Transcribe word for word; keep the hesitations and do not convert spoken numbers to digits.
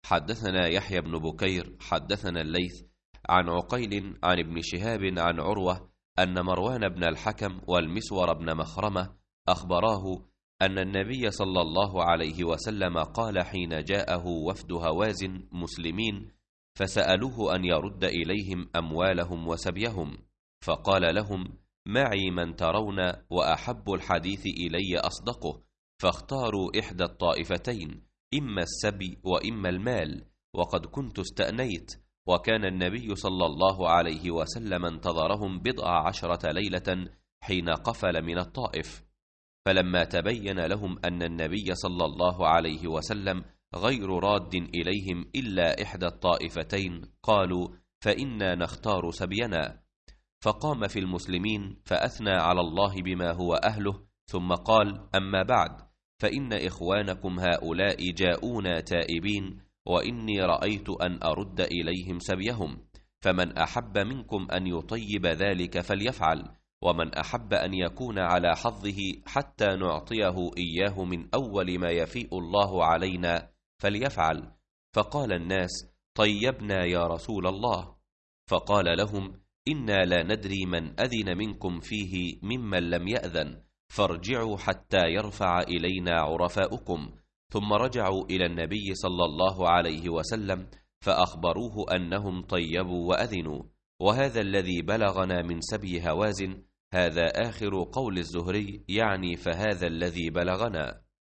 حدثنا يحيى بن بكير حدثنا الليث عن عقيل عن ابن شهاب عن عروة أن مروان بن الحكم والمسور بن مخرمة أخبراه أن النبي صلى الله عليه وسلم قال حين جاءه وفد هوازن مسلمين فسألوه أن يرد إليهم أموالهم وسبيهم، فقال لهم: معي من ترون وأحب الحديث إلي أصدقه، فاختاروا إحدى الطائفتين، إما السبي وإما المال، وقد كنت استأنيت. وكان النبي صلى الله عليه وسلم انتظرهم بضع عشرة ليلة حين قفل من الطائف، فلما تبين لهم أن النبي صلى الله عليه وسلم غير راد إليهم إلا إحدى الطائفتين قالوا: فإنا نختار سبينا. فقام في المسلمين فأثنى على الله بما هو أهله، ثم قال: أما بعد، فإن إخوانكم هؤلاء جاءونا تائبين، وإني رأيت أن أرد إليهم سبيهم، فمن أحب منكم أن يطيب ذلك فليفعل، ومن أحب أن يكون على حظه حتى نعطيه إياه من أول ما يفيء الله علينا فليفعل. فقال الناس: طيبنا يا رسول الله. فقال لهم: إنا لا ندري من أذن منكم فيه ممن لم يأذن، فارجعوا حتى يرفع إلينا عرفاؤكم. ثم رجعوا إلى النبي صلى الله عليه وسلم فأخبروه أنهم طيبوا وأذنوا. وهذا الذي بلغنا من سبي هوازن. هذا آخر قول الزهري، يعني فهذا الذي بلغنا.